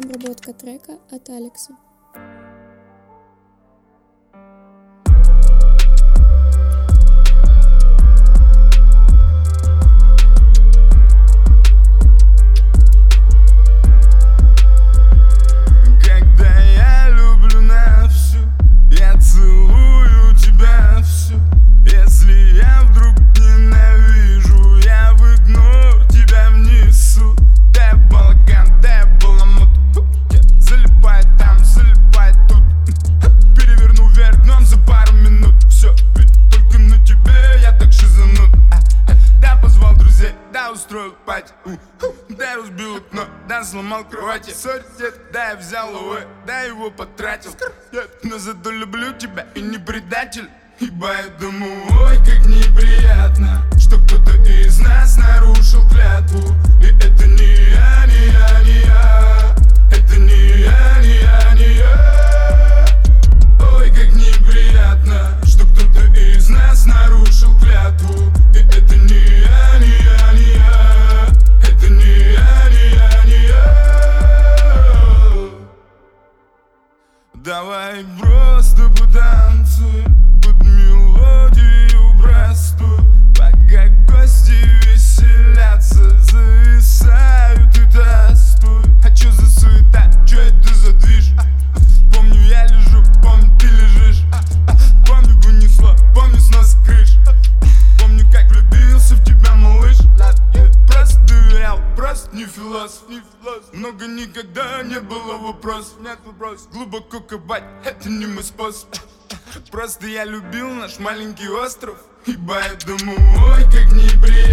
Обработка трека от Алекса. Когда я люблю на всю, я целую тебя всю. Если я вдруг ненавижу, я в игнор тебя внесу. Дай балаган, дай баламут, залипает там, залипает тут. Переверну вверх дном за пару минут. Все, ведь только на тебе я так шизанут. Да, позвал друзей, да, устроил пати. Да, разбил окно, да, сломал кровати. Сори, дед, да, я взял ОВ, да, его потратил. Но зато люблю тебя и не предатель. Ибо я думаю, ой, как неприятно, что кто-то из нас нарушил клятву. И это не я, не я, не я. Это не я, не я, не я. Ой, как неприятно, что кто-то из нас нарушил клятву. И это не я, не я, не я. Это не я, не я, не я. Давай просто потанцуем под мелодию простую, пока гости веселятся, зависают и тостуют. А чё за суета, чё это за движ? Помню, я лежу, помню, ты лежишь. Помню, вынесло, помню, снос крыш. Помню, как влюбился в тебя, малыш. Просто доверял, просто не философ. Много никогда не было вопросов. Нет вопросов. Глубоко копать, это не мой способ. Просто я любил наш маленький остров. Ибо я думаю, ой, как неприятно,